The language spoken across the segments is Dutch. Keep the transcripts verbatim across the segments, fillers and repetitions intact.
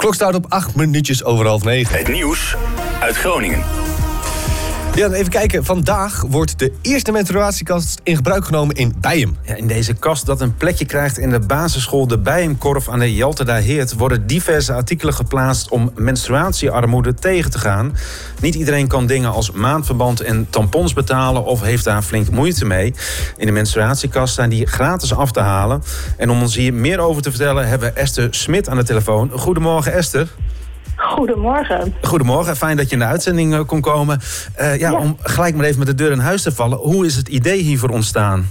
Klok staat op acht minuutjes over half negen. Het nieuws uit Groningen. Ja, dan even kijken. Vandaag wordt de eerste menstruatiekast in gebruik genomen in Beijum. Ja, in deze kast dat een plekje krijgt in de basisschool De Bijemkorf aan de Jalterdaheerd worden diverse artikelen geplaatst om menstruatiearmoede tegen te gaan. Niet iedereen kan dingen als maandverband en tampons betalen of heeft daar flink moeite mee. In de menstruatiekast zijn die gratis af te halen. En om ons hier meer over te vertellen hebben we Esther Smit aan de telefoon. Goedemorgen, Esther. Goedemorgen. Goedemorgen, fijn dat je in de uitzending uh, kon komen. Uh, ja, ja, om gelijk maar even met de deur in huis te vallen. Hoe is het idee hiervoor ontstaan?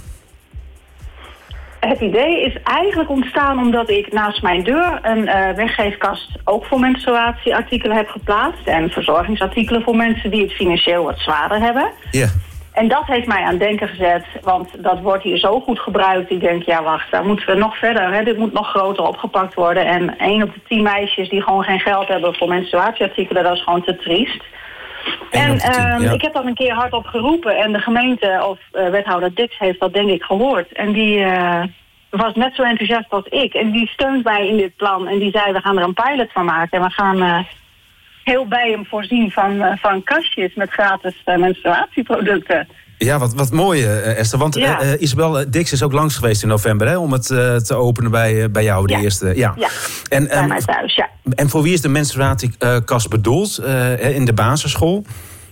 Het idee is eigenlijk ontstaan omdat ik naast mijn deur een uh, weggeefkast ook voor menstruatieartikelen heb geplaatst. En verzorgingsartikelen voor mensen die het financieel wat zwaarder hebben. Ja. En dat heeft mij aan het denken gezet, want dat wordt hier zo goed gebruikt. Ik denk, ja wacht, daar moeten we nog verder. Hè? Dit moet nog groter opgepakt worden. En één op de tien meisjes die gewoon geen geld hebben voor menstruatieartikelen, dat is gewoon te triest. En tien, uh, ja. ik heb dat een keer hardop geroepen. En de gemeente, of uh, wethouder Dix, heeft dat denk ik gehoord. En die uh, was net zo enthousiast als ik. En die steunt mij in dit plan. En die zei, we gaan er een pilot van maken. En we gaan Uh, heel bij hem voorzien van, uh, van kastjes met gratis uh, menstruatieproducten. Ja, wat, wat mooi, uh, Esther. Want ja. uh, Isabel Dix is ook langs geweest in november, hè, om het uh, te openen bij, uh, bij jou, de ja. eerste. Ja, ja. En, bij um, mij thuis, ja. En voor wie is de menstruatiekast bedoeld uh, in de basisschool?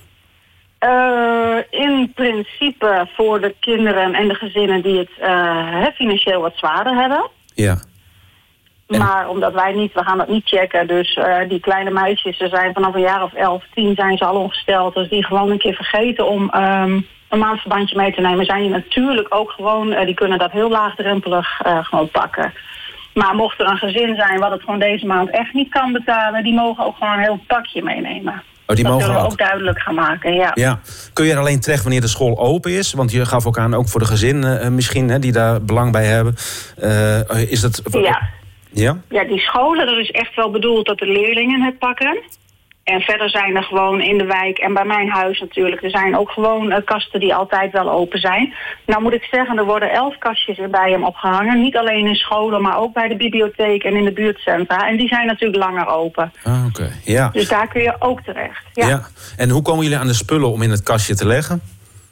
Uh, in principe voor de kinderen en de gezinnen die het uh, financieel wat zwaarder hebben. Ja. En... Maar omdat wij niet, we gaan dat niet checken. Dus uh, die kleine meisjes, ze zijn vanaf een jaar of elf, tien zijn ze al ongesteld. Dus die gewoon een keer vergeten om um, een maandverbandje mee te nemen. Zijn die natuurlijk ook gewoon, uh, die kunnen dat heel laagdrempelig uh, gewoon pakken. Maar mocht er een gezin zijn wat het gewoon deze maand echt niet kan betalen, die mogen ook gewoon een heel pakje meenemen. Oh, die dat mogen zullen we ook. ook duidelijk gaan maken, ja. Ja. Kun je er alleen terecht wanneer de school open is? Want je gaf ook aan, ook voor de gezinnen uh, misschien, hè, die daar belang bij hebben. Uh, is dat... Ja. Ja? Ja, die scholen, dat is echt wel bedoeld dat de leerlingen het pakken. En verder zijn er gewoon in de wijk en bij mijn huis natuurlijk, er zijn ook gewoon uh, kasten die altijd wel open zijn. Nou moet ik zeggen, er worden elf kastjes bij hem opgehangen. Niet alleen in scholen, maar ook bij de bibliotheek en in de buurtcentra. En die zijn natuurlijk langer open. Ah, oké. Okay. Ja. Dus daar kun je ook terecht. Ja. Ja. En hoe komen jullie aan de spullen om in het kastje te leggen?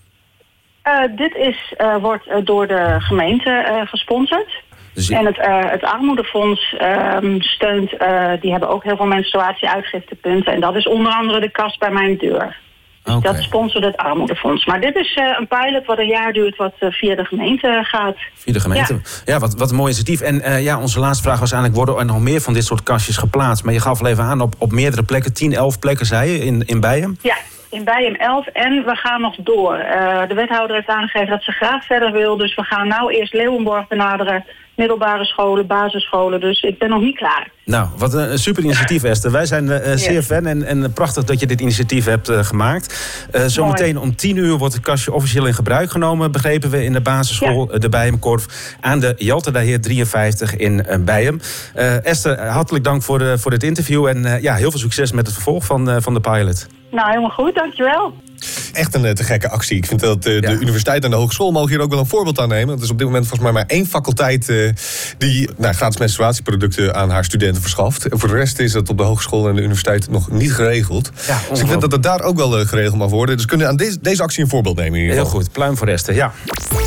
Uh, dit is, uh, wordt uh, door de gemeente uh, gesponsord. Dus je... En het, uh, het Armoedefonds um, steunt, uh, die hebben ook heel veel menstruatie-uitgiftepunten. En dat is onder andere de kast bij mijn deur. Dus okay. dat sponsort het Armoedefonds. Maar dit is uh, een pilot wat een jaar duurt, wat uh, via de gemeente gaat. Via de gemeente? Ja, ja wat, wat een mooi initiatief. En uh, ja, onze laatste vraag was eigenlijk, worden er nog meer van dit soort kastjes geplaatst? Maar je gaf al even aan, op, op meerdere plekken, tien, elf plekken, zei je, in, in Beijum? Ja. In Beijum elf en we gaan nog door. Uh, de wethouder heeft aangegeven dat ze graag verder wil. Dus we gaan nou eerst Leeuwenborg benaderen. Middelbare scholen, basisscholen. Dus ik ben nog niet klaar. Nou, wat een super initiatief, Esther. Wij zijn uh, zeer yes. fan en, en prachtig dat je dit initiatief hebt uh, gemaakt. Uh, Zometeen om tien uur wordt het kastje officieel in gebruik genomen, begrepen we, in de basisschool ja. De Bijemkorf aan de Jalterdaheerd drieënvijftig in uh, Beijum. Uh, Esther, hartelijk dank voor, uh, voor dit interview en uh, ja, heel veel succes met het vervolg van, uh, van de pilot. Nou, helemaal goed, dankjewel. Echt een te gekke actie. Ik vind dat uh, de ja. universiteit en de hogeschool mogen hier ook wel een voorbeeld aan nemen. Het is op dit moment volgens mij maar één faculteit uh, die nou, gratis menstruatieproducten aan haar studenten verschaft. En voor de rest is dat op de hogeschool en de universiteit nog niet geregeld. Ja, dus ik vind dat het daar ook wel uh, geregeld mag worden. Dus kunnen we aan deze, deze actie een voorbeeld nemen in ieder geval. Heel goed, pluim voor Esther, ja.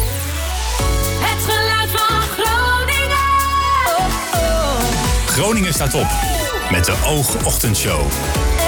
Het geluid van Groningen. Oh, oh. Groningen staat op met de Oog Ochtendshow.